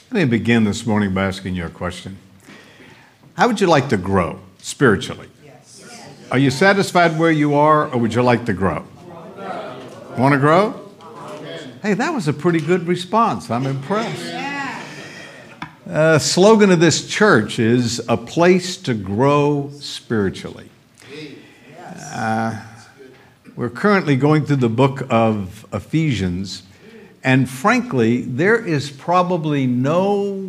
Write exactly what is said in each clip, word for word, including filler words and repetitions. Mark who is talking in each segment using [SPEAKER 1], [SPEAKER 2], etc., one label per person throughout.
[SPEAKER 1] Let me begin this morning by asking you a question. How would you like to grow spiritually? Yes. Are you satisfied where you are, or would you like to grow? Want to grow? Hey, that was a pretty good response. I'm impressed. Uh, slogan of this church is a place to grow spiritually. Uh, we're currently going through the book of Ephesians, and frankly, there is probably no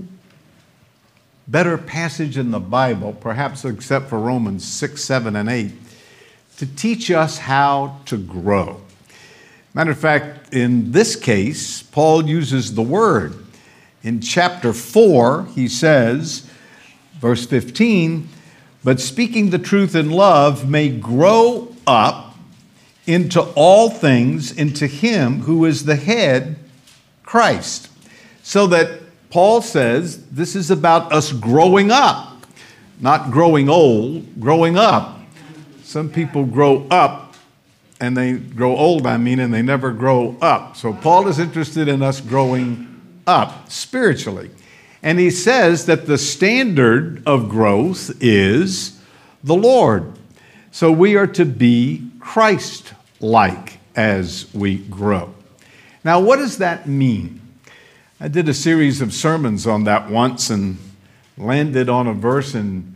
[SPEAKER 1] better passage in the Bible, perhaps except for Romans six, seven, and eight, to teach us how to grow. Matter of fact, in this case, Paul uses the word. In chapter four, he says, verse fifteen, but speaking the truth in love may grow up into all things, into him who is the head, Christ. So that Paul says this is about us growing up, not growing old, growing up. Some people grow up and they grow old, I mean, and they never grow up. So Paul is interested in us growing up spiritually. And he says that the standard of growth is the Lord. So we are to be Christ-like as we grow. Now, what does that mean? I did a series of sermons on that once and landed on a verse in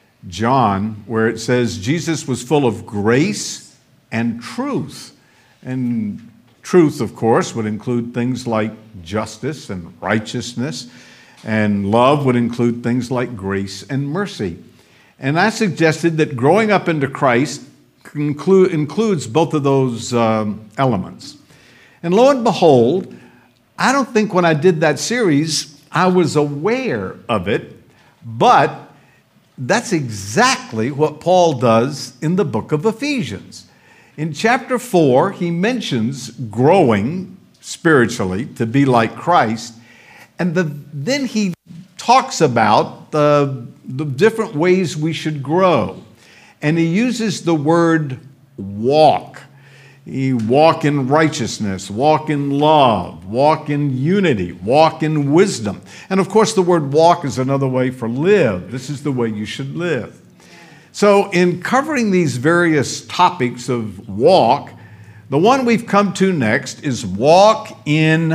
[SPEAKER 1] John where it says Jesus was full of grace and truth. And truth, of course, would include things like justice and righteousness, and love would include things like grace and mercy. And I suggested that growing up into Christ include, includes both of those um, elements. And lo and behold, I don't think when I did that series, I was aware of it, but that's exactly what Paul does in the book of Ephesians. In chapter four, he mentions growing spiritually to be like Christ, and the, then he talks about the, the different ways we should grow. And he uses the word walk. You walk in righteousness, walk in love, walk in unity, walk in wisdom. And of course, the word walk is another way for live. This is the way you should live. So in covering these various topics of walk, the one we've come to next is walk in,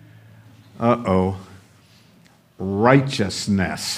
[SPEAKER 1] uh-oh, righteousness.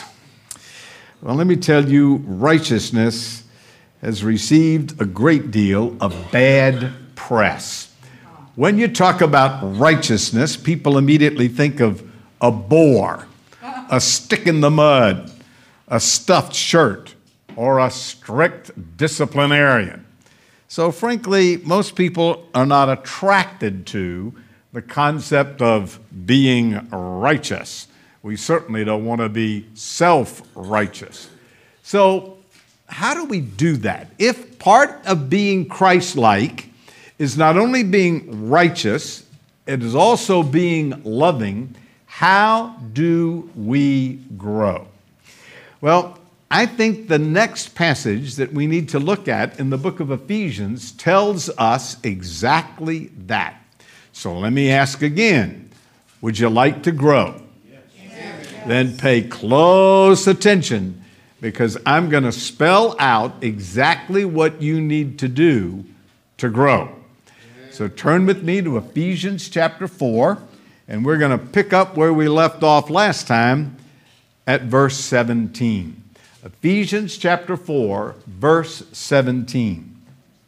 [SPEAKER 1] Well, let me tell you, righteousness has received a great deal of bad press. When you talk about righteousness, people immediately think of a bore, a stick in the mud, a stuffed shirt, or a strict disciplinarian. So frankly, most people are not attracted to the concept of being righteous. We certainly don't want to be self-righteous. So how do we do that? If part of being Christ-like is not only being righteous, it is also being loving, how do we grow? Well, I think the next passage that we need to look at in the book of Ephesians tells us exactly that. So let me ask again, would you like to grow? Yes. Then pay close attention, because I'm going to spell out exactly what you need to do to grow. So turn with me to Ephesians chapter four, and we're going to pick up where we left off last time at verse seventeen. Ephesians chapter four, verse seventeen.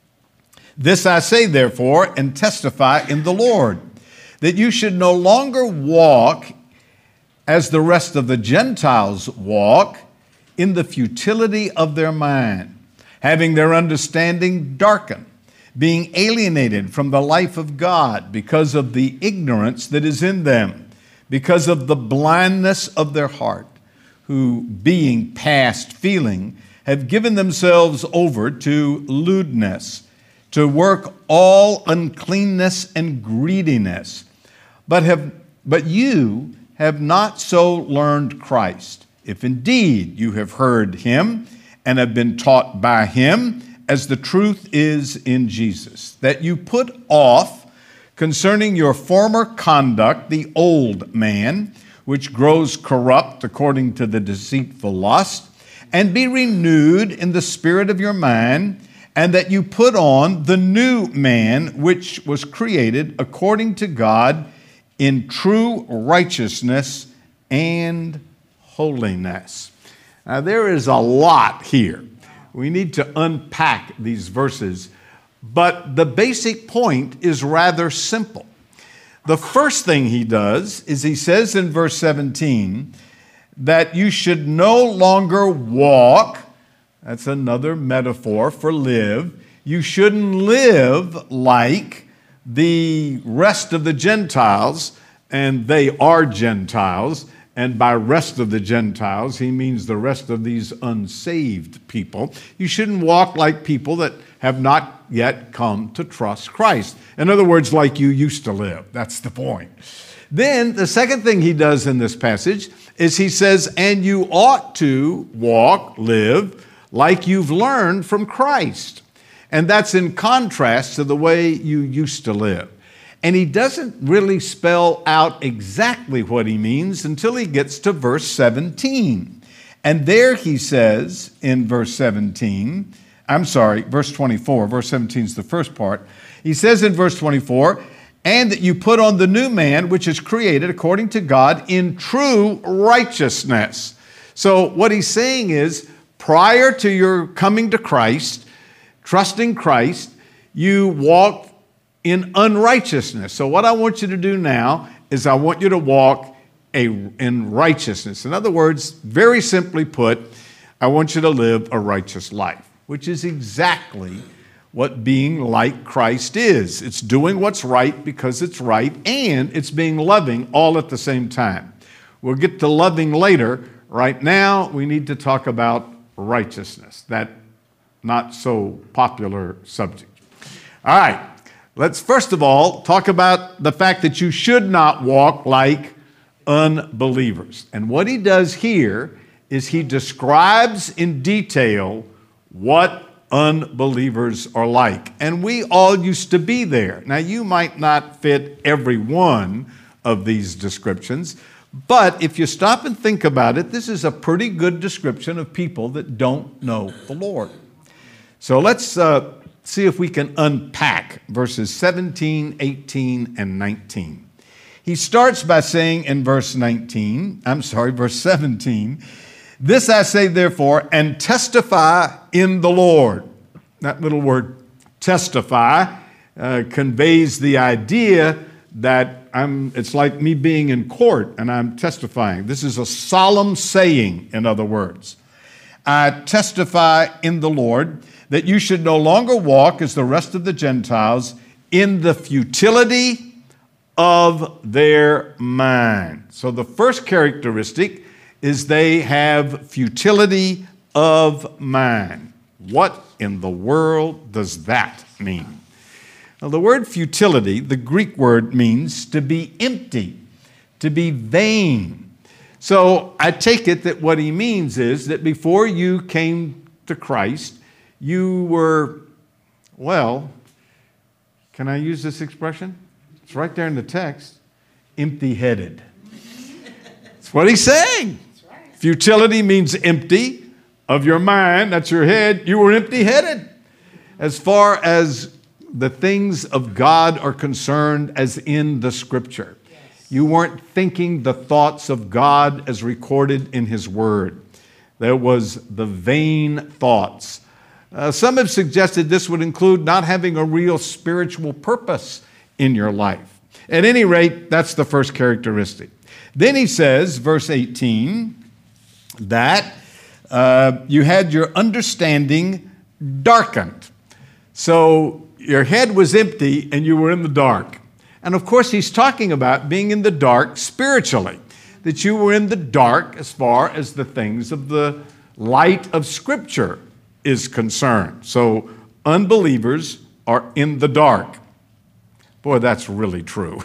[SPEAKER 1] This I say, therefore, and testify in the Lord, that you should no longer walk as the rest of the Gentiles walk, in the futility of their mind, having their understanding darkened, being alienated from the life of God because of the ignorance that is in them, because of the blindness of their heart, who, being past feeling, have given themselves over to lewdness, to work all uncleanness and greediness. But have but you have not so learned Christ, if indeed you have heard him and have been taught by him, as the truth is in Jesus, that you put off concerning your former conduct the old man, which grows corrupt according to the deceitful lust, and be renewed in the spirit of your mind, and that you put on the new man, which was created according to God in true righteousness and holiness. Now, there is a lot here. We need to unpack these verses, but the basic point is rather simple. The first thing he does is he says in verse seventeen that you should no longer walk. That's another metaphor for live. You shouldn't live like the rest of the Gentiles, and they are Gentiles. And by rest of the Gentiles, he means the rest of these unsaved people. You shouldn't walk like people that have not yet come to trust Christ. In other words, like you used to live. That's the point. Then the second thing he does in this passage is he says, and you ought to walk, live, like you've learned from Christ. And that's in contrast to the way you used to live. And he doesn't really spell out exactly what he means until he gets to verse seventeen. And there he says in verse seventeen, I'm sorry, verse twenty-four, verse seventeen is the first part. He says in verse twenty-four, and that you put on the new man, which is created according to God in true righteousness. So what he's saying is, prior to your coming to Christ, trusting Christ, you walked in unrighteousness. So what I want you to do now is I want you to walk a, in righteousness. In other words, very simply put, I want you to live a righteous life, which is exactly what being like Christ is. It's doing what's right because it's right, and it's being loving all at the same time. We'll get to loving later. Right now, we need to talk about righteousness, that not so popular subject. All right. Let's first of all talk about the fact that you should not walk like unbelievers. And what he does here is he describes in detail what unbelievers are like. And we all used to be there. Now, you might not fit every one of these descriptions, but if you stop and think about it, this is a pretty good description of people that don't know the Lord. So let's uh, see if we can unpack verses seventeen, eighteen, and nineteen. He starts by saying in verse nineteen, I'm sorry, verse seventeen, this I say therefore, and testify in the Lord. That little word testify uh, conveys the idea that I'm, it's like me being in court and I'm testifying. This is a solemn saying, in other words. I testify in the Lord that you should no longer walk as the rest of the Gentiles in the futility of their mind. So the first characteristic is they have futility of mind. What in the world does that mean? Now, the word futility, the Greek word, means to be empty, to be vain. So I take it that what he means is that before you came to Christ, you were, well, can I use this expression? It's right there in the text, empty-headed. That's what he's saying. Futility means empty of your mind, that's your head. You were empty-headed as far as the things of God are concerned, as in the Scripture. Yes. You weren't thinking the thoughts of God as recorded in His Word. There was the vain thoughts. Uh, some have suggested this would include not having a real spiritual purpose in your life. At any rate, that's the first characteristic. Then he says, verse eighteen, that uh, you had your understanding darkened. So your head was empty and you were in the dark. And of course, he's talking about being in the dark spiritually, that you were in the dark as far as the things of the light of Scripture is concerned. So unbelievers are in the dark. Boy, that's really true.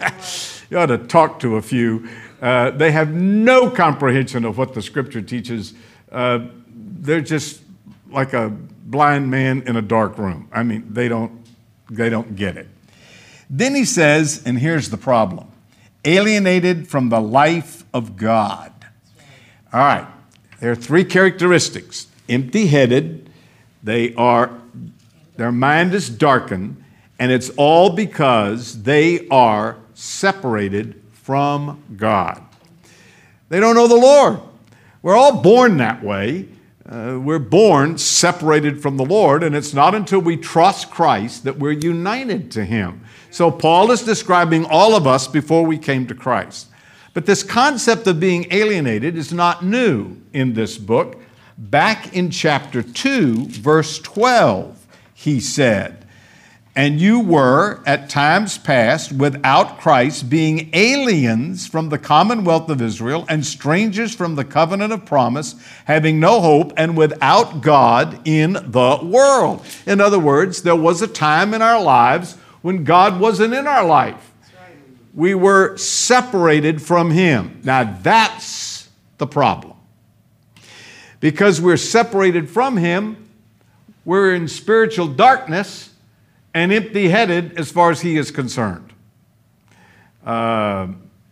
[SPEAKER 1] You ought to talk to a few. Uh, they have no comprehension of what the Scripture teaches. Uh, they're just like a blind man in a dark room. I mean, they don't, they don't get it. Then he says, and here's the problem, alienated from the life of God. All right, there are three characteristics. Empty-headed, they are, their mind is darkened, and it's all because they are separated from God. They don't know the Lord. We're all born that way. Uh, we're born separated from the Lord, and it's not until we trust Christ that we're united to Him. So Paul is describing all of us before we came to Christ. But this concept of being alienated is not new in this book. Back in chapter two, verse twelve, he said, "And you were at times past without Christ, being aliens from the commonwealth of Israel and strangers from the covenant of promise, having no hope and without God in the world." In other words, there was a time in our lives when God wasn't in our life. We were separated from Him. Now that's the problem. Because we're separated from Him, we're in spiritual darkness and empty-headed as far as He is concerned. Uh,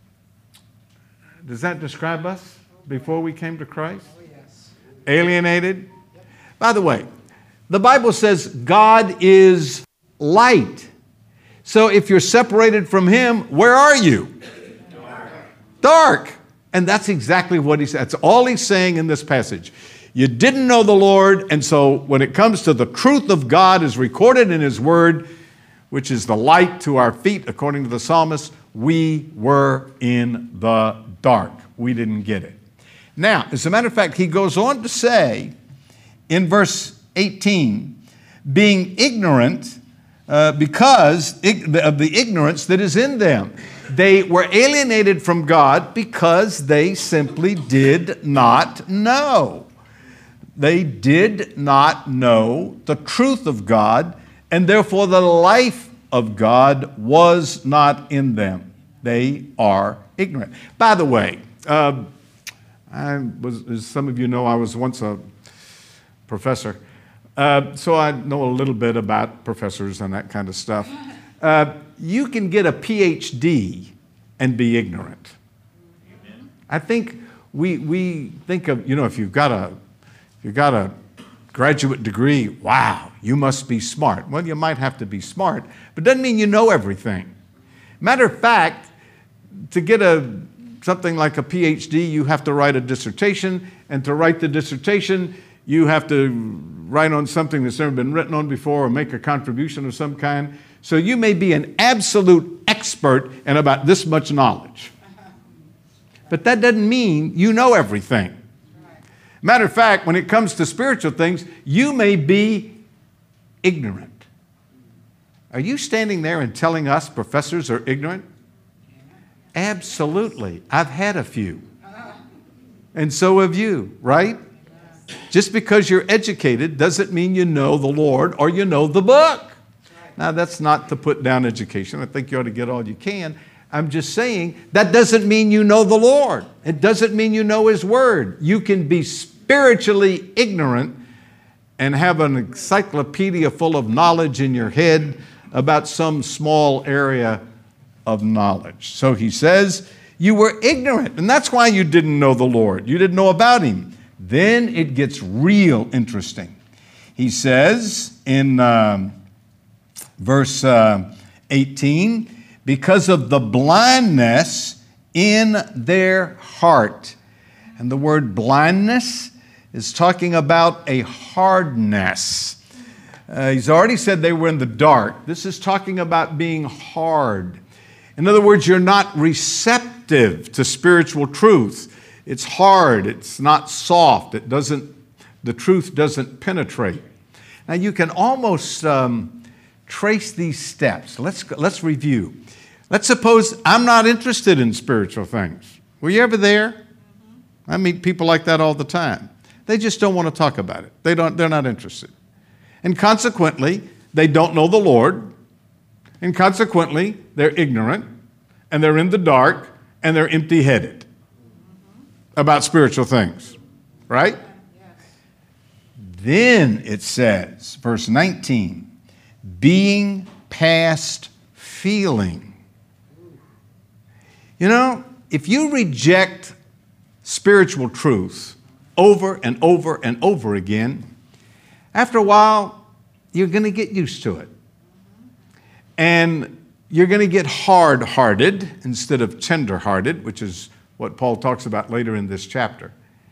[SPEAKER 1] does that describe us before we came to Christ?
[SPEAKER 2] Oh, yes.
[SPEAKER 1] Alienated? By the way, the Bible says God is light. So if you're separated from Him, where are you? Dark. Dark. And that's exactly what He said. That's all He's saying in this passage. You didn't know the Lord, and so when it comes to the truth of God as recorded in His Word, which is the light to our feet, according to the psalmist, we were in the dark. We didn't get it. Now, as a matter of fact, he goes on to say in verse eighteen, being ignorant uh, because of the ignorance that is in them. They were alienated from God because they simply did not know. They did not know the truth of God, and therefore the life of God was not in them. They are ignorant. By the way, uh, I was, as some of you know, I was once a professor, uh, so I know a little bit about professors and that kind of stuff. Uh, you can get a P H D and be ignorant. Amen. I think we we think of, you know, if you've got a if you've got a graduate degree, wow, you must be smart. Well, you might have to be smart, but it doesn't mean you know everything. Matter of fact, to get a something like a P H D, you have to write a dissertation, and to write the dissertation, you have to write on something that's never been written on before or make a contribution of some kind. So you may be an absolute expert in about this much knowledge. But that doesn't mean you know everything. Matter of fact, when it comes to spiritual things, you may be ignorant. Are you standing there and telling us professors are ignorant? Absolutely. I've had a few. And so have you, right? Just because you're educated doesn't mean you know the Lord or you know the book. Now, that's not to put down education. I think you ought to get all you can. I'm just saying that doesn't mean you know the Lord. It doesn't mean you know His Word. You can be spiritually ignorant and have an encyclopedia full of knowledge in your head about some small area of knowledge. So he says, you were ignorant, and that's why you didn't know the Lord. You didn't know about Him. Then it gets real interesting. He says in um, verse uh, eighteen, because of the blindness in their heart. And the word blindness is talking about a hardness. Uh, he's already said they were in the dark. This is talking about being hard. In other words, you're not receptive to spiritual truth. It's hard. It's not soft. It doesn't, the truth doesn't penetrate. Now you can almost um, trace these steps. Let's, let's review. Let's suppose I'm not interested in spiritual things. Were you ever there? I meet people like that all the time. They just don't want to talk about it. They don't, they're not interested. And consequently, they don't know the Lord. And consequently, they're ignorant, and they're in the dark, and they're empty-headed about spiritual things. Right? Then it says, verse nineteen, being past feeling. You know, if you reject spiritual truth over and over and over again, after a while, you're going to get used to it. And you're going to get hard-hearted instead of tender-hearted, which is what Paul talks about later in this chapter.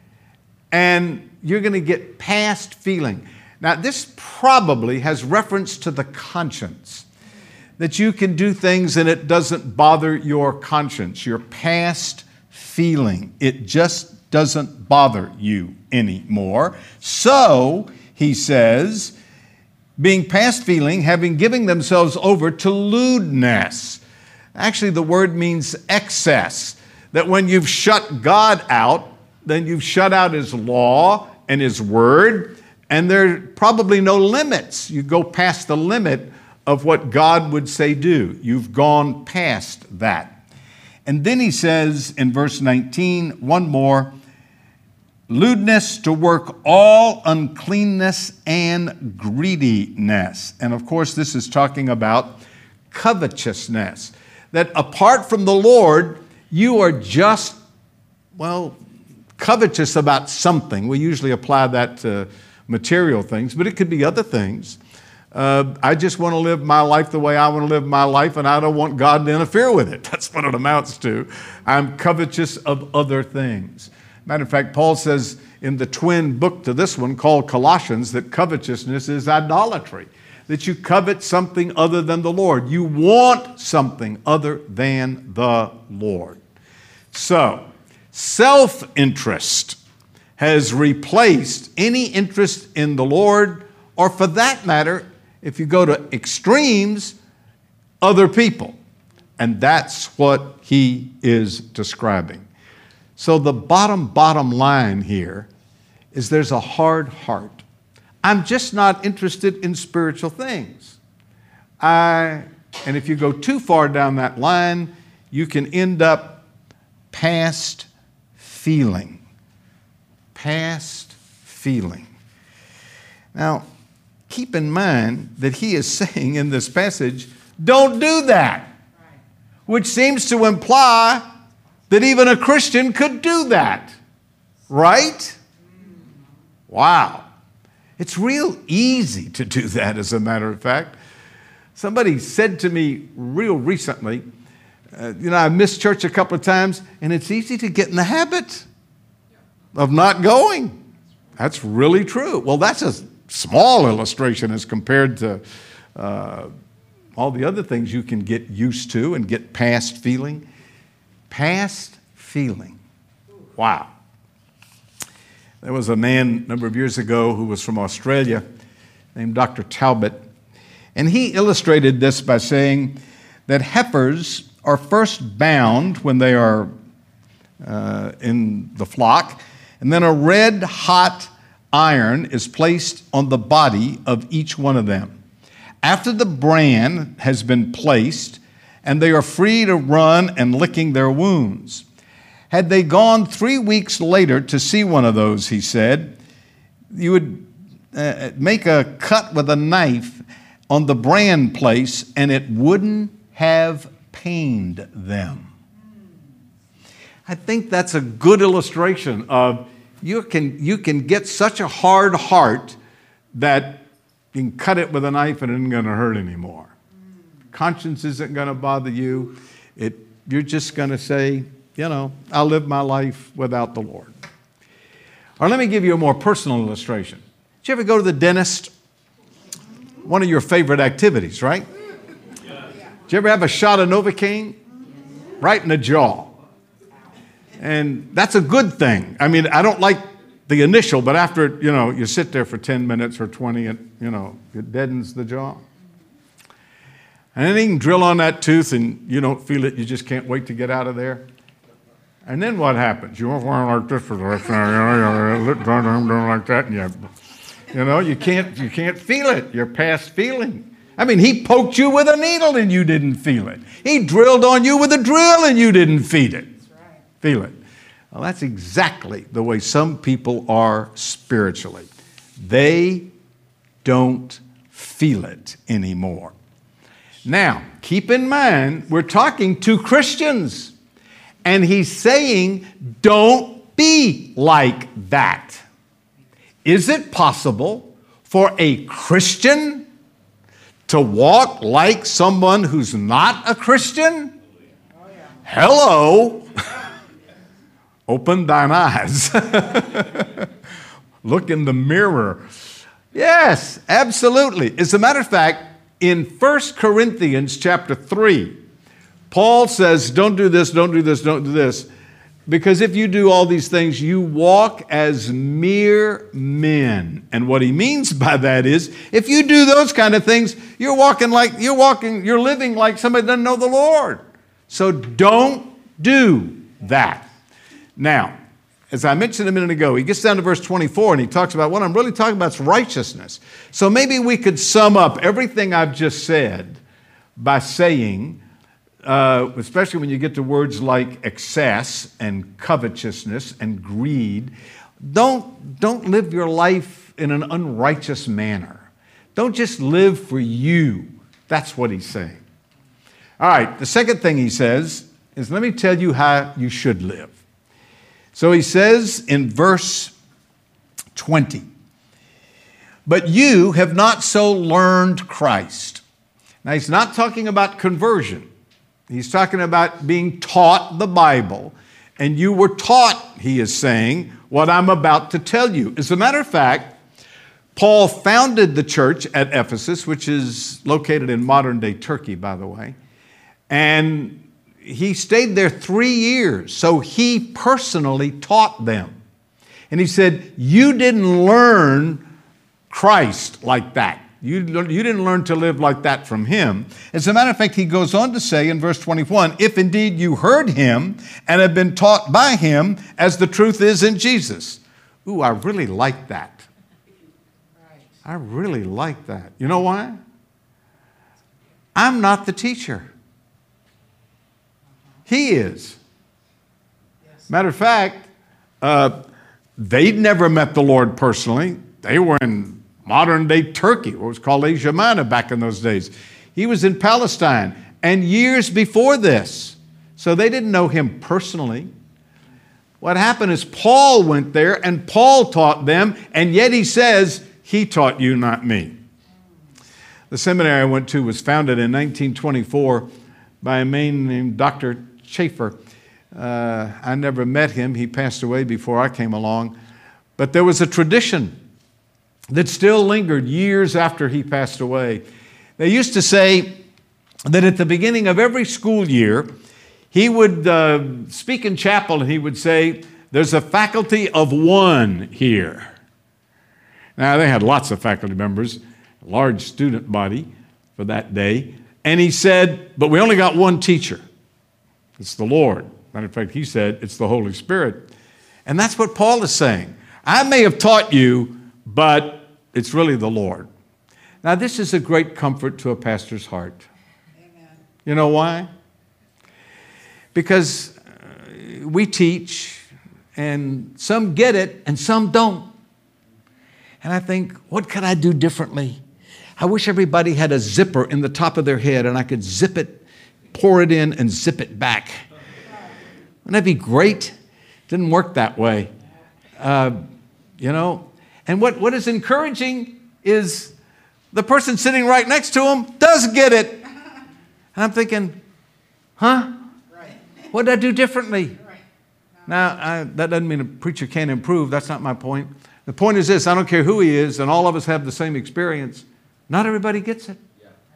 [SPEAKER 1] And you're going to get past feeling. Now, this probably has reference to the conscience, that you can do things and it doesn't bother your conscience, your past feeling. It just doesn't bother you anymore. So, he says, being past feeling, having given themselves over to lewdness. Actually, the word means excess. That when you've shut God out, then you've shut out His law and His word, and there are probably no limits. You go past the limit of what God would say do. You've gone past that. And then he says in verse nineteen, one more, lewdness, to work all uncleanness and greediness. And of course, this is talking about covetousness. That apart from the Lord, you are just, well, covetous about something. We usually apply that to material things, but it could be other things. Uh, I just want to live my life the way I want to live my life, and I don't want God to interfere with it. That's what it amounts to. I'm covetous of other things. Matter of fact, Paul says in the twin book to this one called Colossians that covetousness is idolatry, that you covet something other than the Lord. You want something other than the Lord. So, self-interest has replaced any interest in the Lord, or for that matter, if you go to extremes, other people. And that's what he is describing. So the bottom, bottom line here is there's a hard heart. I'm just not interested in spiritual things. I, and if you go too far down that line, you can end up past feeling. Past feeling. Now, keep in mind that he is saying in this passage, don't do that. Which seems to imply that even a Christian could do that. Right? Wow. It's real easy to do that, as a matter of fact. Somebody said to me real recently, uh, you know, I missed church a couple of times, and it's easy to get in the habit of not going. That's really true. Well, that's a small illustration as compared to uh, all the other things you can get used to and get past feeling. Past feeling. Wow. There was a man a number of years ago who was from Australia named Doctor Talbot, and he illustrated this by saying that heifers are first bound when they are uh, in the flock, and then a red hot iron is placed on the body of each one of them. After the brand has been placed, and they are free to run and licking their wounds. Had they gone three weeks later to see one of those, he said, you would uh, make a cut with a knife on the brand place, and it wouldn't have pained them. I think that's a good illustration of you can, you can get such a hard heart that you can cut it with a knife and it isn't going to hurt anymore. Conscience isn't going to bother you. It, you're just going to say, you know, I'll live my life without the Lord. Or let me give you a more personal illustration. Did you ever go to the dentist? One of your favorite activities, right? Did you ever have a shot of Novocaine? Right in the jaw. And that's a good thing. I mean, I don't like the initial, but after, you know, you sit there for ten minutes or twenty, and, you know, it deadens the jaw. And then you can drill on that tooth and you don't feel it. You just can't wait to get out of there. And then what happens? You walk around like this for the rest of the day, like that, and you, you know, you can't, you can't feel it. You're past feeling. I mean, he poked you with a needle and you didn't feel it. He drilled on you with a drill and you didn't feel it. Feel it. Well, that's exactly the way some people are spiritually. They don't feel it anymore. Now, keep in mind, we're talking to Christians. And he's saying, don't be like that. Is it possible for a Christian to walk like someone who's not a Christian? Oh, yeah. Hello. Open thine eyes. Look in the mirror. Yes, absolutely. As a matter of fact, in First Corinthians chapter three, Paul says, don't do this, don't do this, don't do this. Because if you do all these things, you walk as mere men. And what he means by that is, if you do those kind of things, you're walking like, you're walking, you're living like somebody doesn't know the Lord. So don't do that. Now, as I mentioned a minute ago, he gets down to verse twenty-four and he talks about what I'm really talking about is righteousness. So maybe we could sum up everything I've just said by saying, Uh, especially when you get to words like excess and covetousness and greed, don't, don't live your life in an unrighteous manner. Don't just live for you. That's what he's saying. All right, the second thing he says is, let me tell you how you should live. So he says in verse twenty, but you have not so learned Christ. Now he's not talking about conversion. He's talking about being taught the Bible. And you were taught, he is saying, what I'm about to tell you. As a matter of fact, Paul founded the church at Ephesus, which is located in modern-day Turkey, by the way. And he stayed there three years, so he personally taught them. And he said, you didn't learn Christ like that. You, you didn't learn to live like that from him. As a matter of fact, he goes on to say in verse twenty-one, if indeed you heard him and have been taught by him as the truth is in Jesus. Ooh, I really like that. I really like that. You know why? I'm not the teacher. He is. Matter of fact, uh, they'd never met the Lord personally. They were in modern-day Turkey, what was called Asia Minor back in those days. He was in Palestine, and years before this. So they didn't know him personally. What happened is Paul went there, and Paul taught them, and yet he says, he taught you, not me. The seminary I went to was founded in nineteen twenty-four by a man named Doctor Schaefer. Uh, I never met him. He passed away before I came along. But there was a tradition that still lingered years after he passed away. They used to say that at the beginning of every school year, he would uh, speak in chapel and he would say, there's a faculty of one here. Now, they had lots of faculty members, a large student body for that day. And he said, but we only got one teacher. It's the Lord. Matter of fact, he said, it's the Holy Spirit. And that's what Paul is saying. I may have taught you, but it's really the Lord. Now, this is a great comfort to a pastor's heart. Amen. You know why? Because uh, we teach, and some get it, and some don't. And I think, what could I do differently? I wish everybody had a zipper in the top of their head, and I could zip it, pour it in, and zip it back. Wouldn't that be great? Didn't work that way. Uh, you know, and what, what is encouraging is the person sitting right next to him does get it. And I'm thinking, huh? What did I do differently? Now, I, that doesn't mean a preacher can't improve. That's not my point. The point is this, I don't care who he is, and all of us have the same experience. Not everybody gets it.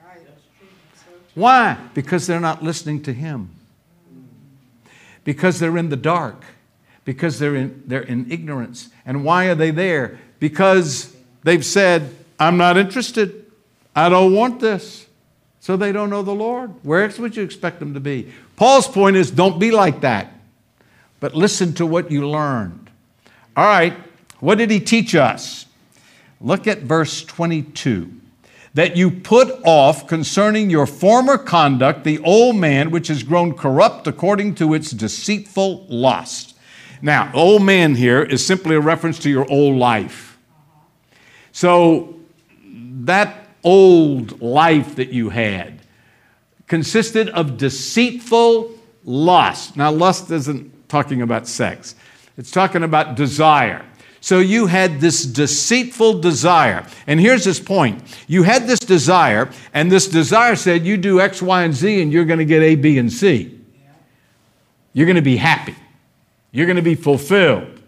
[SPEAKER 1] Why? Because they're not listening to him. Because they're in the dark. Because they're in, they're in ignorance. And why are they there? Because they've said, I'm not interested. I don't want this. So they don't know the Lord. Where else would you expect them to be? Paul's point is, don't be like that. But listen to what you learned. All right, what did he teach us? Look at verse twenty-two. That you put off concerning your former conduct the old man which has grown corrupt according to its deceitful lust. Now, old man here is simply a reference to your old life. So that old life that you had consisted of deceitful lust. Now, lust isn't talking about sex. It's talking about desire. So you had this deceitful desire. And here's his point. You had this desire, and this desire said you do X, Y, and Z, and you're going to get A, B, and C. You're going to be happy. You're going to be fulfilled.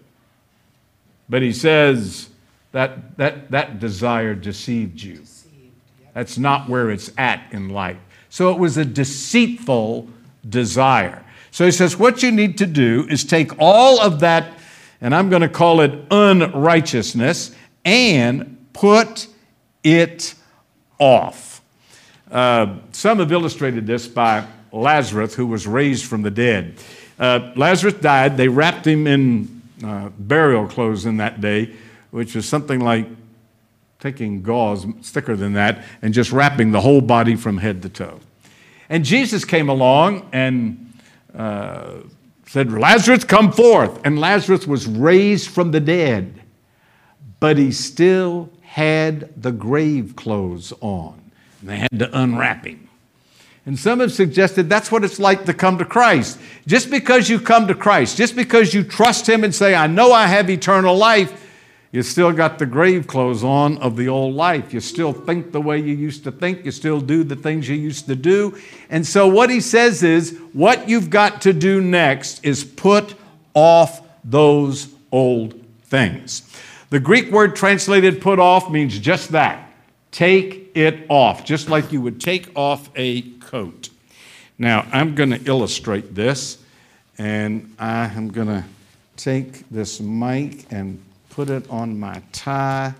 [SPEAKER 1] But he says that that, that desire deceived you. That's not where it's at in life. So it was a deceitful desire. So he says what you need to do is take all of that, and I'm going to call it unrighteousness, and put it off. Uh, some have illustrated this by Lazarus, who was raised from the dead. Uh, Lazarus died. They wrapped him in uh, burial clothes in that day, which was something like taking gauze, thicker than that, and just wrapping the whole body from head to toe. And Jesus came along and uh, said, Lazarus, come forth. And Lazarus was raised from the dead, but he still had the grave clothes on. And they had to unwrap him. And some have suggested that's what it's like to come to Christ. Just because you come to Christ, just because you trust him and say, I know I have eternal life, you still got the grave clothes on of the old life. You still think the way you used to think. You still do the things you used to do. And so what he says is, what you've got to do next is put off those old things. The Greek word translated put off means just that. Take it off, just like you would take off a coat. Now, I'm going to illustrate this, and I am going to take this mic and put it on my tie,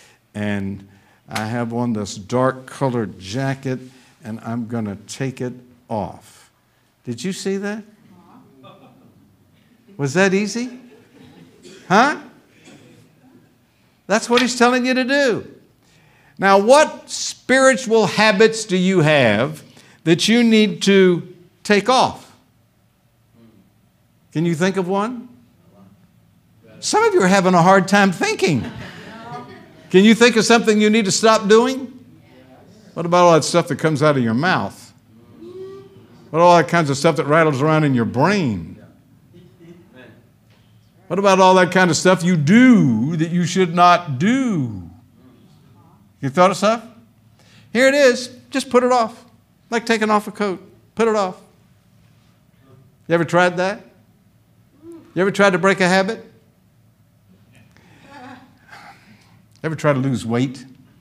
[SPEAKER 1] and I have on this dark colored jacket, and I'm going to take it off. Did you see that? Was that easy? Huh? That's what he's telling you to do. Now, what spiritual habits do you have that you need to take off? Can you think of one? Some of you are having a hard time thinking. Can you think of something you need to stop doing? What about all that stuff that comes out of your mouth? What about all that kinds of stuff that rattles around in your brain? What about all that kind of stuff you do that you should not do? You thought of stuff? Here it is. Just put it off. Like taking off a coat. Put it off. You ever tried that? You ever tried to break a habit? Ever try to lose weight?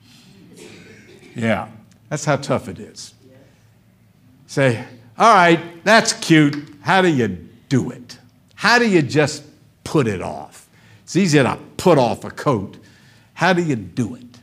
[SPEAKER 1] Yeah, that's how tough it is. Say, all right, that's cute. How do you do it? How do you just put it off? It's easy to put off a coat. How do you do it?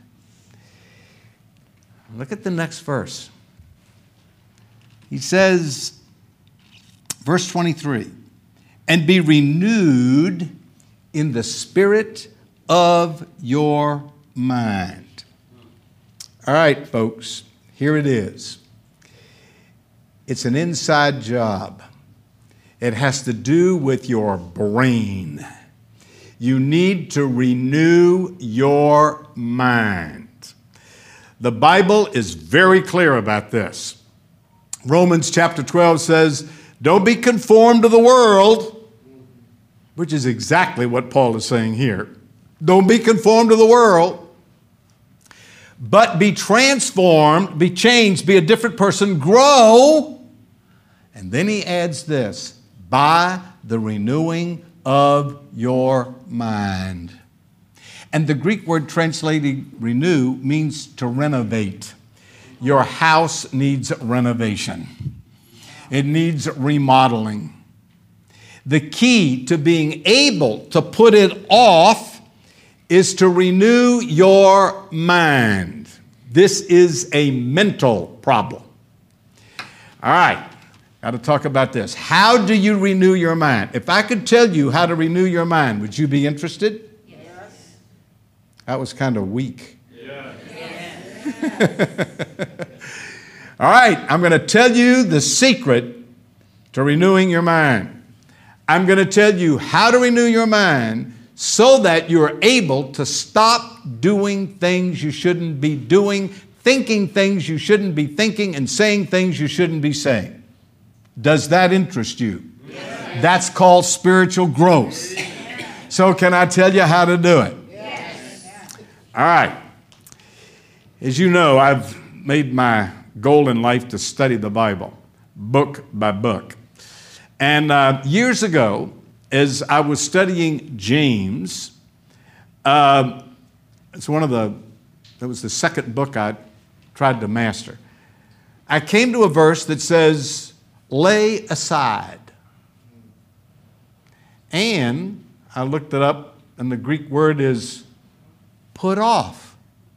[SPEAKER 1] Look at the next verse. He says, verse twenty-three, and be renewed in the spirit of your mind. All right, folks, here it is. It's an inside job. It has to do with your brain. You need to renew your mind. The Bible is very clear about this. Romans chapter twelve says, don't be conformed to the world, which is exactly what Paul is saying here. Don't be conformed to the world, but be transformed, be changed, be a different person, grow. And then he adds this, by the renewing of your mind. And the Greek word translated renew means to renovate. Your house needs renovation. It needs remodeling. The key to being able to put it off is to renew your mind. This is a mental problem. All right, got to talk about this. How do you renew your mind? If I could tell you how to renew your mind, would you be interested? Yes. That was kind of weak. Yes. All right, I'm going to tell you the secret to renewing your mind. I'm going to tell you how to renew your mind so that you're able to stop doing things you shouldn't be doing, thinking things you shouldn't be thinking, and saying things you shouldn't be saying. Does that interest you? Yes. That's called spiritual growth. So can I tell you how to do it? Yes. All right. As you know, I've made my goal in life to study the Bible, book by book. And uh, years ago, as I was studying James, uh, it's one of the, that was the second book I tried to master. I came to a verse that says, lay aside. And I looked it up, and the Greek word is put off.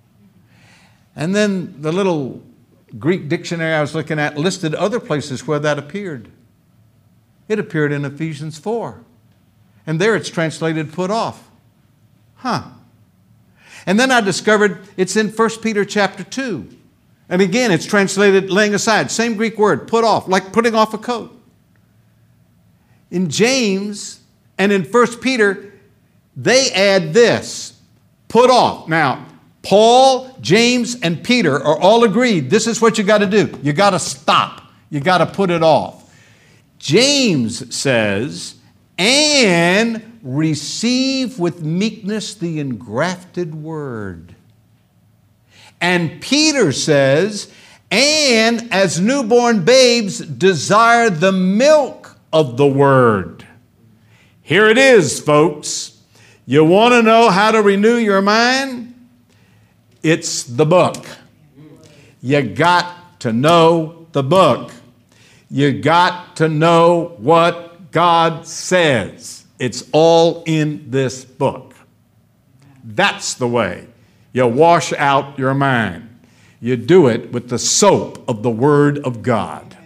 [SPEAKER 1] And then the little Greek dictionary I was looking at listed other places where that appeared. It appeared in Ephesians four. And there it's translated put off. Huh. And then I discovered it's in First Peter chapter two. And again, it's translated laying aside. Same Greek word, put off, like putting off a coat. In James and in First Peter, they add this, put off. Now, Paul, James, and Peter are all agreed. This is what you got to do. You got to stop. You got to put it off. James says, and receive with meekness the engrafted word. And Peter says, and as newborn babes desire the milk of the word. Here it is, folks. You want to know how to renew your mind? It's the book. You got to know the book. You got to know what God says. It's all in this book. That's the way you wash out your mind. You do it with the soap of the Word of God.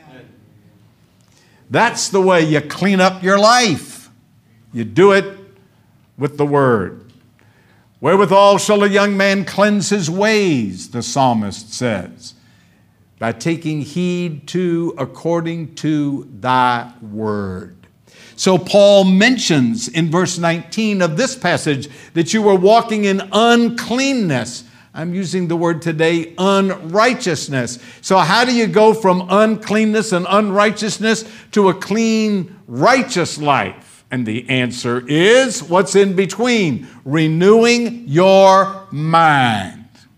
[SPEAKER 1] That's the way you clean up your life. You do it with the Word. Wherewithal shall a young man cleanse his ways, the psalmist says, by taking heed to according to thy word. So Paul mentions in verse nineteen of this passage that you were walking in uncleanness. I'm using the word today, unrighteousness. So how do you go from uncleanness and unrighteousness to a clean, righteous life? And the answer is, what's in between? Renewing your mind.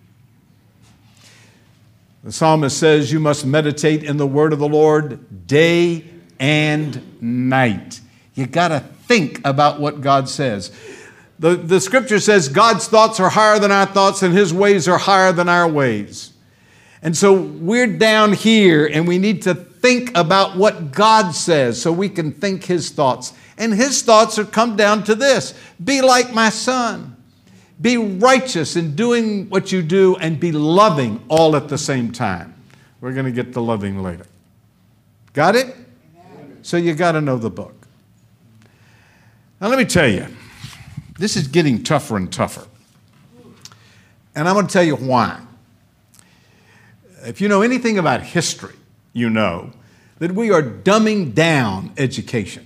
[SPEAKER 1] The psalmist says you must meditate in the word of the Lord day and night. You got to think about what God says. The, the scripture says God's thoughts are higher than our thoughts and his ways are higher than our ways. And so we're down here and we need to think about what God says so we can think his thoughts. And his thoughts are come down to this: be like my son. Be righteous in doing what you do and be loving all at the same time. We're going to get to loving later. Got it? Amen. So you got to know the book. Now let me tell you, this is getting tougher and tougher. And I'm going to tell you why. If you know anything about history, you know that we are dumbing down education.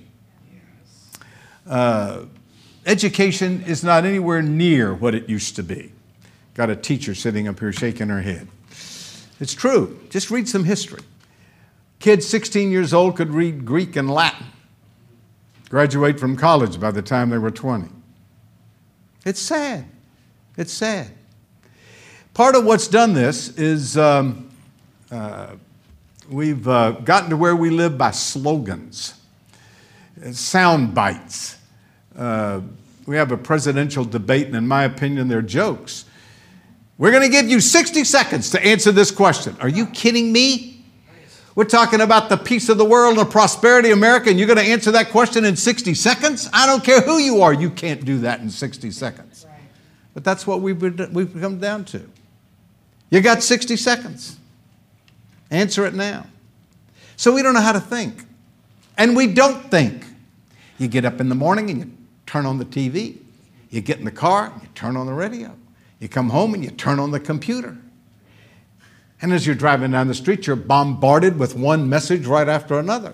[SPEAKER 1] Uh, Education is not anywhere near what it used to be. Got a teacher sitting up here shaking her head. It's true. Just read some history. Kids sixteen years old could read Greek and Latin. Graduate from college by the time they were twenty. It's sad. It's sad. Part of what's done this is um, uh, we've uh, gotten to where we live by slogans, sound bites. Uh, we have a presidential debate, and in my opinion, they're jokes. We're going to give you sixty seconds to answer this question. Are you kidding me? We're talking about the peace of the world and the prosperity of America, and you're going to answer that question in sixty seconds? I don't care who you are. You can't do that in sixty seconds. But that's what we've, been, we've come down to. You got sixty seconds. Answer it now. So we don't know how to think. And we don't think. You get up in the morning and you turn on the T V. You get in the car and you turn on the radio. You come home and you turn on the computer. And as you're driving down the street, you're bombarded with one message right after another.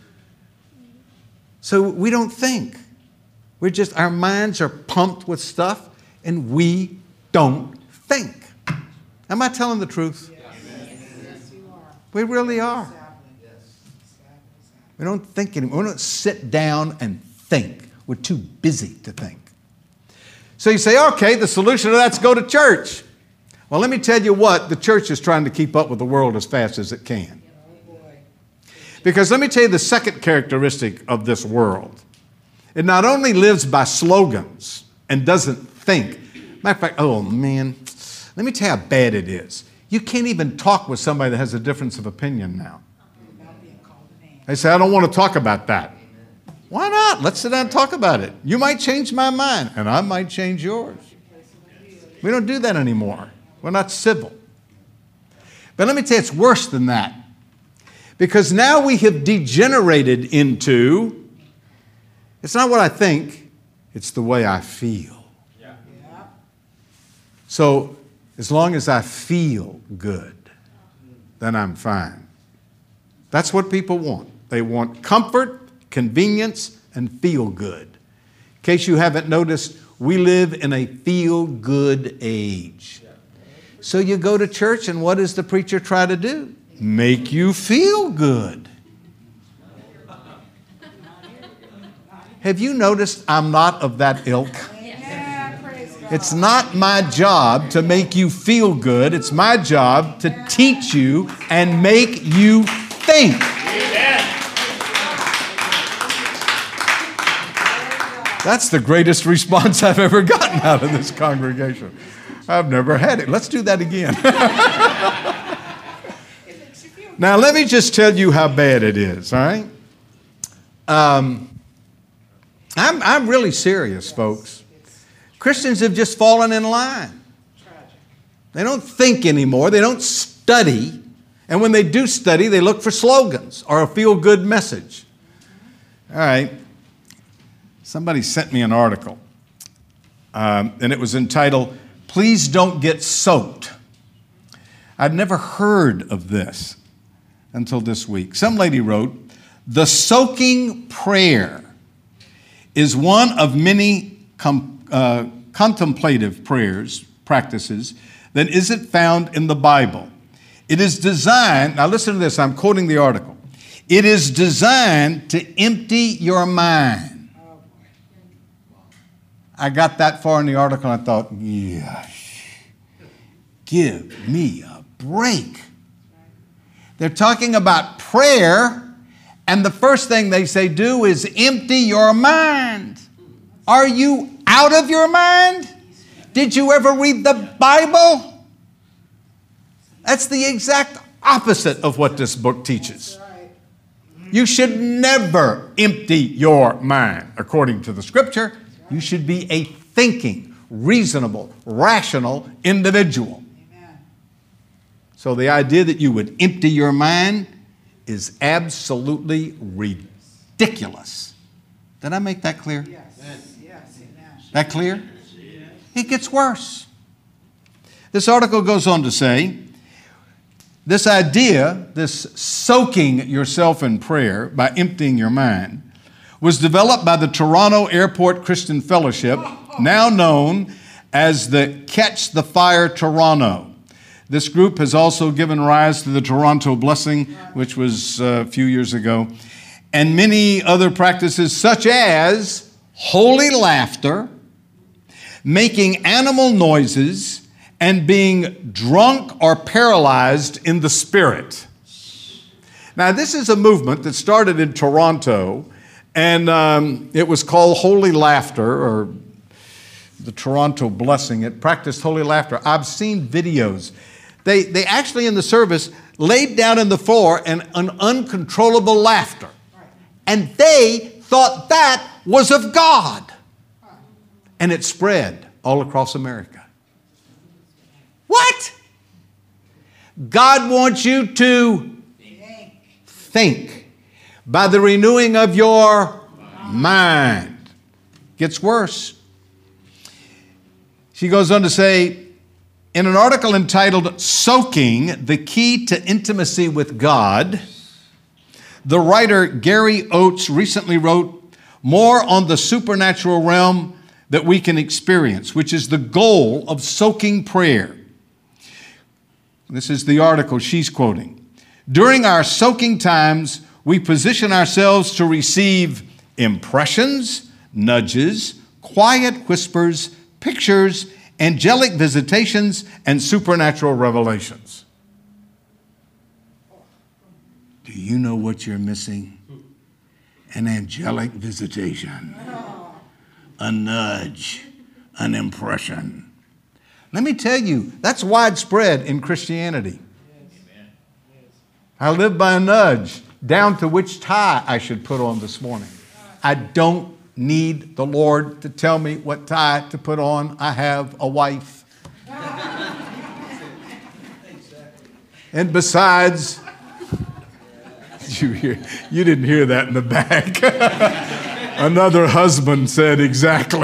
[SPEAKER 1] So we don't think. We're just, our minds are pumped with stuff and we don't think. Am I telling the truth? Yes. Yes, you are. We really are. We don't think anymore. We don't sit down and think. We're too busy to think. So you say, okay, the solution to that's go to church. Well, let me tell you what, the church is trying to keep up with the world as fast as it can. Because let me tell you the second characteristic of this world. It not only lives by slogans and doesn't think. Matter of fact, oh man, let me tell you how bad it is. You can't even talk with somebody that has a difference of opinion now. They say, I don't want to talk about that. Why not? Let's sit down and talk about it. You might change my mind, and I might change yours. We don't do that anymore. We're not civil. But let me tell you, it's worse than that. Because now we have degenerated into, it's not what I think, it's the way I feel. Yeah. So as long as I feel good, then I'm fine. That's what people want. They want comfort, convenience, and feel good. In case you haven't noticed, we live in a feel-good age. So you go to church, and what does the preacher try to do? Make you feel good. Have you noticed I'm not of that ilk? It's not my job to make you feel good. It's my job to teach you and make you think. That's the greatest response I've ever gotten out of this congregation. I've never had it. Let's do that again. Now, let me just tell you how bad it is, all right? Um, I'm, I'm really serious, folks. Christians have just fallen in line. They don't think anymore. They don't study. And when they do study, they look for slogans or a feel-good message. All right. Somebody sent me an article, um, and it was entitled, Please Don't Get Soaked. I'd never heard of this until this week. Some lady wrote, the soaking prayer is one of many com- uh, contemplative prayers, practices, that isn't found in the Bible. It is designed, now listen to this, I'm quoting the article. It is designed to empty your mind. I got that far in the article and I thought, yeah, give me a break. They're talking about prayer, and the first thing they say do is empty your mind. Are you out of your mind? Did you ever read the Bible? That's the exact opposite of what this book teaches. You should never empty your mind. According to the Scripture, you should be a thinking, reasonable, rational individual. So the idea that you would empty your mind is absolutely ridiculous. Did I make that clear? Yes. Yes. That clear? It gets worse. This article goes on to say, this idea, this soaking yourself in prayer by emptying your mind, was developed by the Toronto Airport Christian Fellowship, now known as the Catch the Fire Toronto. This group has also given rise to the Toronto Blessing, which was a few years ago, and many other practices such as holy laughter, making animal noises, and being drunk or paralyzed in the spirit. Now, this is a movement that started in Toronto, and um, it was called Holy Laughter, or the Toronto Blessing. It practiced holy laughter. I've seen videos. They, they actually, in the service, laid down on the floor in an uncontrollable laughter. And they thought that was of God. And it spread all across America. What? God wants you to think by the renewing of your mind. Gets worse. She goes on to say, in an article entitled Soaking, the Key to Intimacy with God, the writer Gary Oates recently wrote more on the supernatural realm that we can experience, which is the goal of soaking prayer. This is the article she's quoting. During our soaking times, we position ourselves to receive impressions, nudges, quiet whispers, pictures, angelic visitations, and supernatural revelations. Do you know what you're missing? An angelic visitation, a nudge, an impression. Let me tell you, that's widespread in Christianity. I live by a nudge, down to which tie I should put on this morning. I don't need the Lord to tell me what tie to put on. I have a wife. And besides, you, hear, you didn't hear that in the back. Another husband said exactly.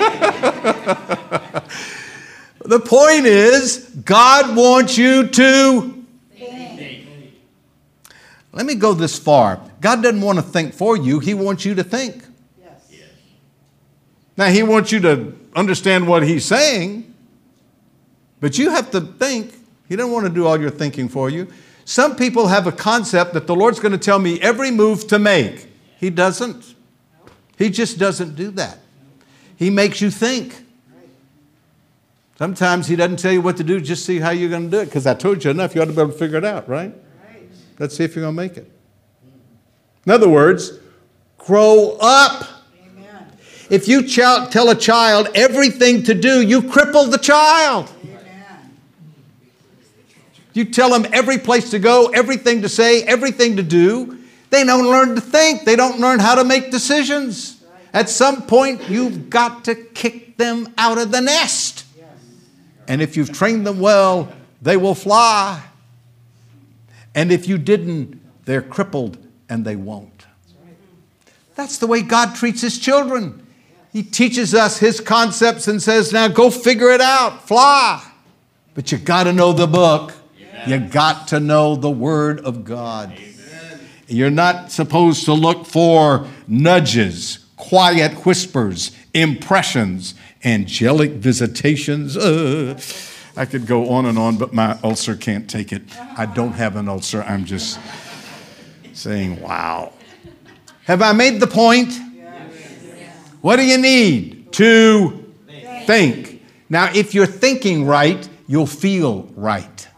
[SPEAKER 1] The point is, God wants you to think. Let me go this far. God doesn't want to think for you. He wants you to think. Yes. Now, He wants you to understand what He's saying, but you have to think. He doesn't want to do all your thinking for you. Some people have a concept that the Lord's going to tell me every move to make. He doesn't. He just doesn't do that. He makes you think. Sometimes He doesn't tell you what to do, just see how you're going to do it. Because I told you enough, you ought to be able to figure it out, right? right. Let's see if you're going to make it. In other words, grow up. Amen. If you ch- tell a child everything to do, you cripple the child. Amen. You tell them every place to go, everything to say, everything to do. They don't learn to think. They don't learn how to make decisions. Right. At some point, you've got to kick them out of the nest. And if you've trained them well, they will fly. And if you didn't, they're crippled and they won't. That's the way God treats His children. He teaches us His concepts and says, now go figure it out, fly. But you got to know the book. You got to know the Word of God. Amen. You're not supposed to look for nudges, quiet whispers, impressions, angelic visitations. Uh, I could go on and on, but my ulcer can't take it. I don't have an ulcer. I'm just saying, wow. Have I made the point? Yes. What do you need? To think. think. Now, if you're thinking right, you'll feel right.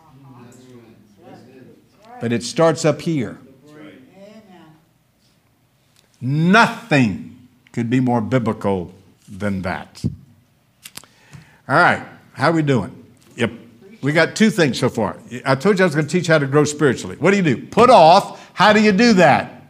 [SPEAKER 1] But it starts up here. Nothing could be more biblical than that. All right, how are we doing? Yep, we got two things so far. I told you I was going to teach how to grow spiritually. What do you do? Put off. How do you do that?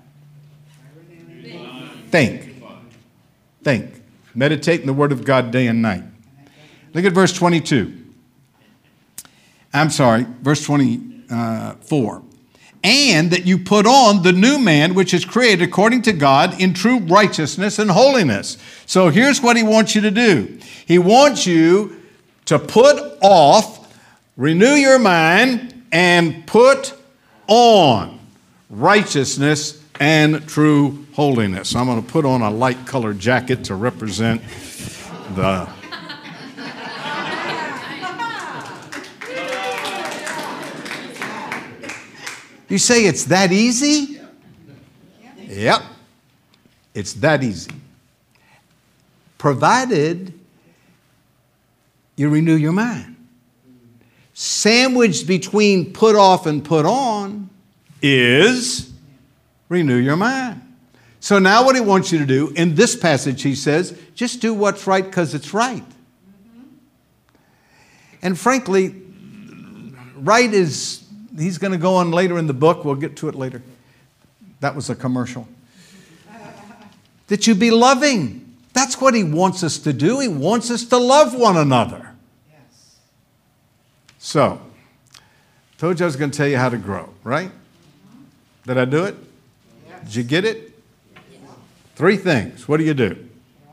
[SPEAKER 1] Think. Think. Meditate in the Word of God day and night. Look at verse twenty-two. I'm sorry, verse twenty-four. And that you put on the new man, which is created according to God in true righteousness and holiness. So here's what He wants you to do. He wants you to put off, renew your mind, and put on righteousness and true holiness. So I'm going to put on a light colored jacket to represent the... You say it's that easy? Yep. It's that easy. Provided you renew your mind. Sandwiched between put off and put on is renew your mind. So now what He wants you to do, in this passage He says, just do what's right because it's right. And frankly, right is... He's going to go on later in the book. We'll get to it later. That was a commercial. That you be loving. That's what He wants us to do. He wants us to love one another. Yes. So, told you I was going to tell you how to grow, right? Did I do it? Yes. Did you get it? Yes. Three things. What do you do?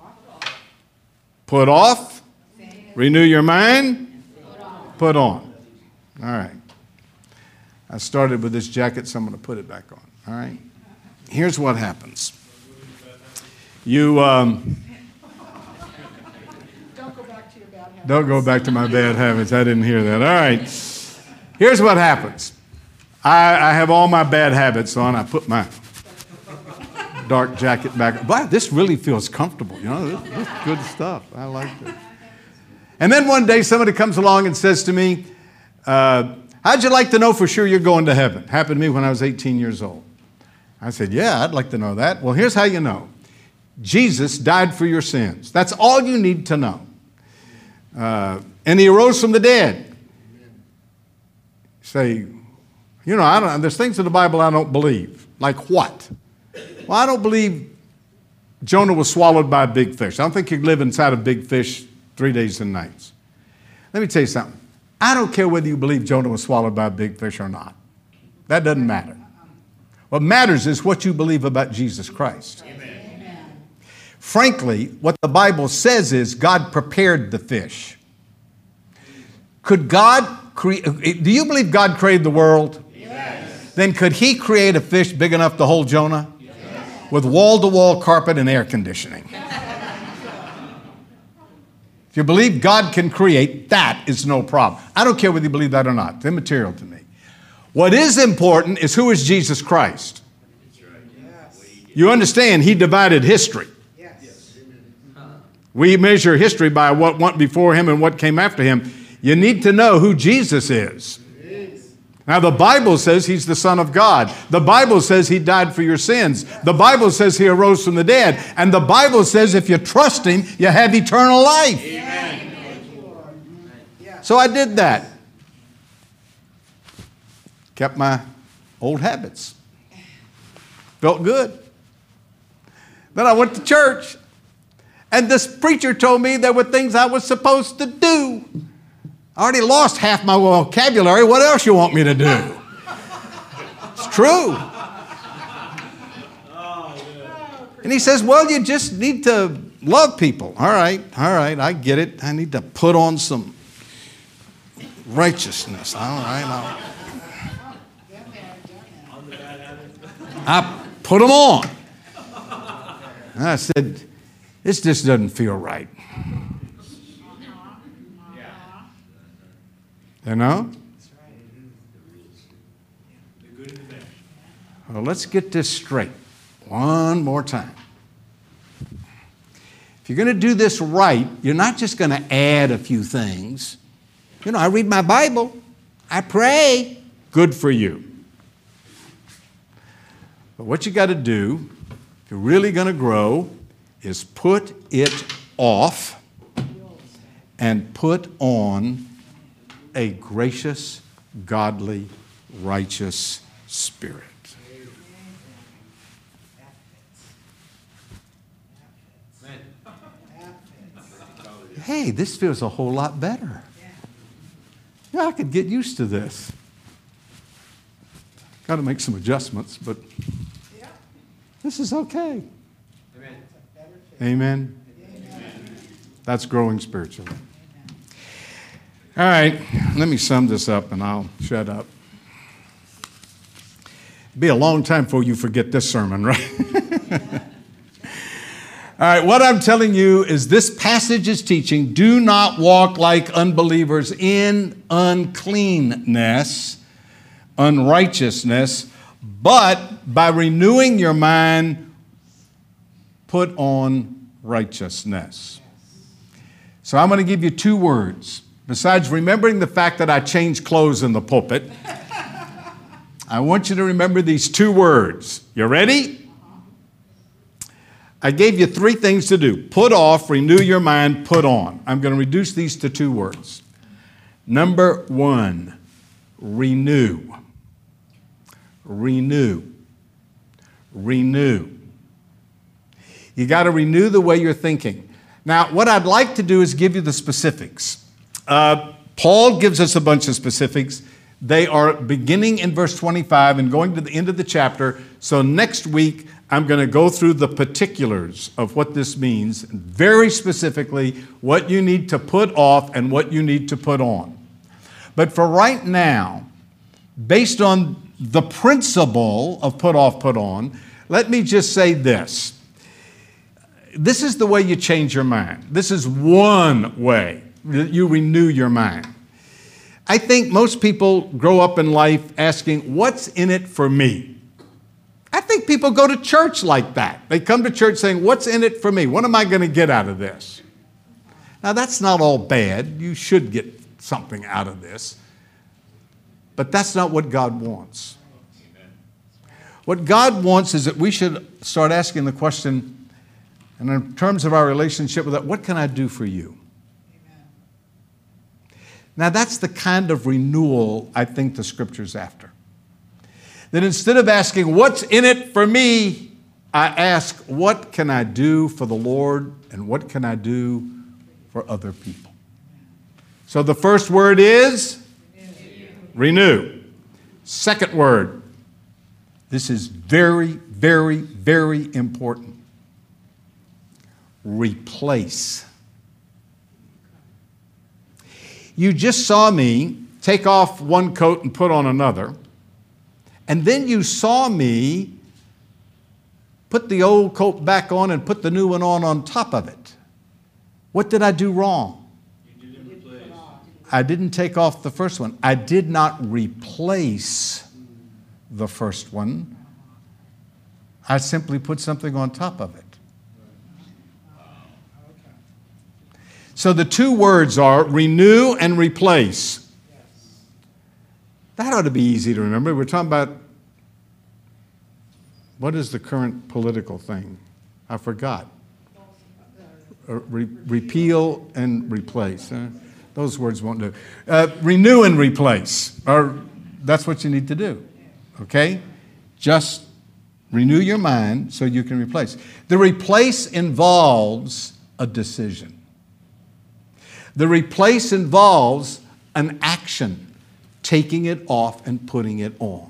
[SPEAKER 1] Put off. Renew your mind. Put on. All right. I started with this jacket, so I'm going to put it back on. All right? Here's what happens. You um,
[SPEAKER 2] don't go back to your bad habits.
[SPEAKER 1] Don't go back to my bad habits. I didn't hear that. All right. Here's what happens. I, I have all my bad habits on. I put my dark jacket back. Wow, this really feels comfortable. You know, this, this is good stuff. I like it. And then one day somebody comes along and says to me, uh, how'd you like to know for sure you're going to heaven? Happened to me when I was eighteen years old. I said, yeah, I'd like to know that. Well, here's how you know. Jesus died for your sins. That's all you need to know. Uh, and he arose from the dead. Say, you know, I don't, there's things in the Bible I don't believe. Like what? Well, I don't believe Jonah was swallowed by a big fish. I don't think you live inside a big fish three days and nights. Let me tell you something. I don't care whether you believe Jonah was swallowed by a big fish or not. That doesn't matter. What matters is what you believe about Jesus Christ. Amen. Frankly, what the Bible says is God prepared the fish. Could God create, do you believe God created the world? Yes. Then could he create a fish big enough to hold Jonah? Yes. With wall-to-wall carpet and air conditioning. If you believe God can create, that is no problem. I don't care whether you believe that or not. It's immaterial to me. What is important is who is Jesus Christ. You understand, he divided history. We measure history by what went before him and what came after him. You need to know who Jesus is. Now, the Bible says he's the Son of God. The Bible says he died for your sins. The Bible says he arose from the dead. And the Bible says if you trust him, you have eternal life. Amen. So I did that. Kept my old habits. Felt good. Then I went to church. And this preacher told me there were things I was supposed to do. I already lost half my vocabulary. What else you want me to do? It's true. And he says, well, you just need to love people. All right, all right, I get it. I need to put on some righteousness. All right, I'll... I put them on. And I said, this just doesn't feel right. You know? Well, let's get this straight one more time. If you're going to do this right, you're not just going to add a few things. You know, I read my Bible. I pray. Good for you. But what you got to do, if you're really going to grow, is put it off and put on a gracious, godly, righteous spirit. Hey, this feels a whole lot better. Yeah, I could get used to this. Got to make some adjustments, but this is okay. Amen. Amen. Amen. That's growing spiritually. All right, let me sum this up and I'll shut up. It'll be a long time before you forget this sermon, right? All right, what I'm telling you is this passage is teaching, do not walk like unbelievers in uncleanness, unrighteousness, but by renewing your mind, put on righteousness. So I'm going to give you two words. Besides remembering the fact that I changed clothes in the pulpit, I want you to remember these two words. You ready? I gave you three things to do. Put off, renew your mind, put on. I'm going to reduce these to two words. Number one, renew. Renew. Renew. You got to renew the way you're thinking. Now, what I'd like to do is give you the specifics. Uh, Paul gives us a bunch of specifics. They are beginning in verse twenty-five and going to the end of the chapter. So next week, I'm going to go through the particulars of what this means, very specifically what you need to put off and what you need to put on. But for right now, based on the principle of put off, put on, let me just say this. This is the way you change your mind. This is one way that you renew your mind. I think most people grow up in life asking, what's in it for me? I think people go to church like that. They come to church saying, what's in it for me? What am I going to get out of this? Now, that's not all bad. You should get something out of this. But that's not what God wants. What God wants is that we should start asking the question, and in terms of our relationship with that, what can I do for you? Now, that's the kind of renewal I think the Scripture's after. That instead of asking, what's in it for me, I ask, what can I do for the Lord and what can I do for other people? So the first word is renew. renew. Second word, this is very, very, very important. Replace. You just saw me take off one coat and put on another, and then you saw me put the old coat back on and put the new one on on top of it. What did I do wrong?
[SPEAKER 2] You didn't replace.
[SPEAKER 1] I didn't take off the first one. I did not replace the first one. I simply put something on top of it. So the two words are renew and replace. That ought to be easy to remember. We're talking about, what is the current political thing? I forgot. Uh, re- repeal and replace. Uh, those words won't do. Uh, renew and replace. Or that's what you need to do. Okay? Just renew your mind so you can replace. The replace involves a decision. The replace involves an action, taking it off and putting it on.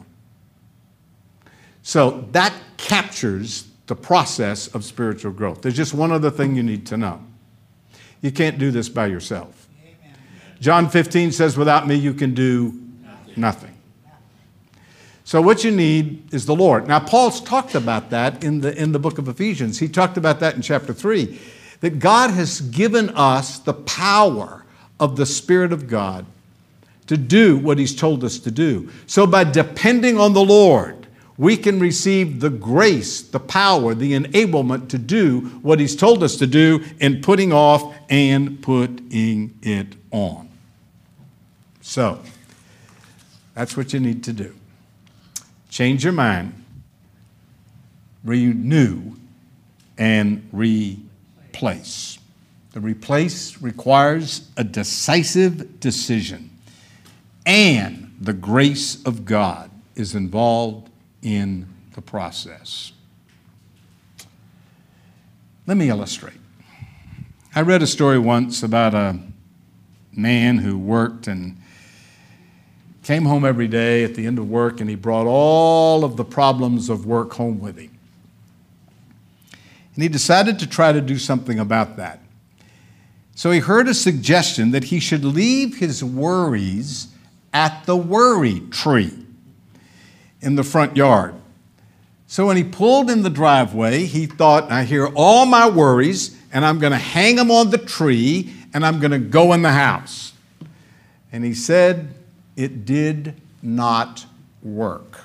[SPEAKER 1] So that captures the process of spiritual growth. There's just one other thing you need to know. You can't do this by yourself. Amen. John fifteen says, without me you can do nothing. nothing. So what you need is the Lord. Now, Paul's talked about that in the, in the book of Ephesians. He talked about that in chapter three. That God has given us the power of the Spirit of God to do what He's told us to do. So by depending on the Lord, we can receive the grace, the power, the enablement to do what He's told us to do in putting off and putting it on. So, that's what you need to do. Change your mind, renew, and re Replace. The replace requires a decisive decision, and the grace of God is involved in the process. Let me illustrate. I read a story once about a man who worked and came home every day at the end of work, and he brought all of the problems of work home with him. And he decided to try to do something about that. So he heard a suggestion that he should leave his worries at the worry tree in the front yard. So when he pulled in the driveway, he thought, I hear all my worries, and I'm going to hang them on the tree, and I'm going to go in the house. And he said it did not work.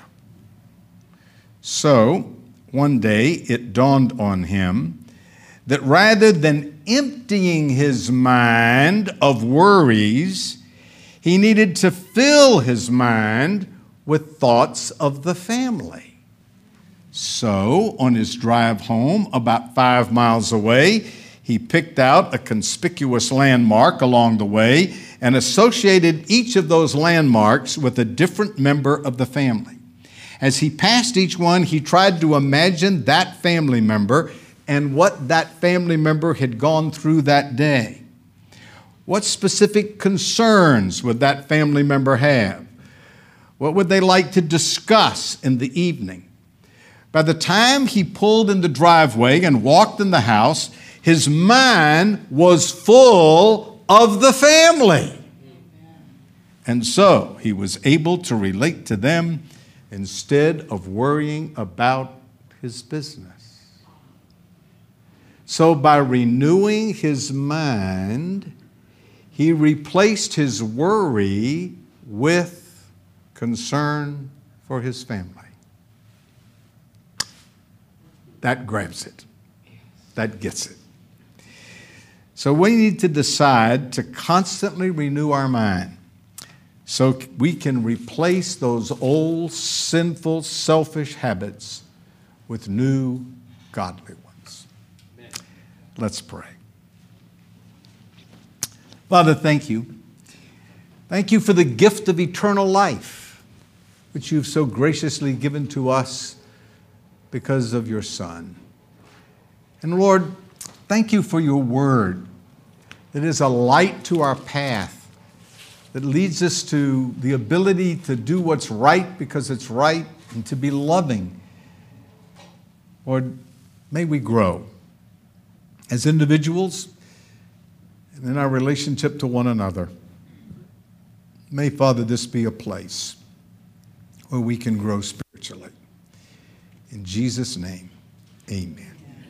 [SPEAKER 1] So one day, it dawned on him that rather than emptying his mind of worries, he needed to fill his mind with thoughts of the family. So, on his drive home, about five miles away, he picked out a conspicuous landmark along the way and associated each of those landmarks with a different member of the family. As he passed each one, he tried to imagine that family member and what that family member had gone through that day. What specific concerns would that family member have? What would they like to discuss in the evening? By the time he pulled in the driveway and walked in the house, his mind was full of the family. And so he was able to relate to them instead of worrying about his business. So by renewing his mind, he replaced his worry with concern for his family. that grabs it. That gets it. So we need to decide to constantly renew our mind so we can replace those old, sinful, selfish habits with new, godly ones. Amen. Let's pray. Father, thank you. Thank you for the gift of eternal life, which you've so graciously given to us because of your Son. And Lord, thank you for your word that is a light to our path, that leads us to the ability to do what's right because it's right and to be loving. Lord, may we grow as individuals and in our relationship to one another. May, Father, this be a place where we can grow spiritually. In Jesus' name, amen.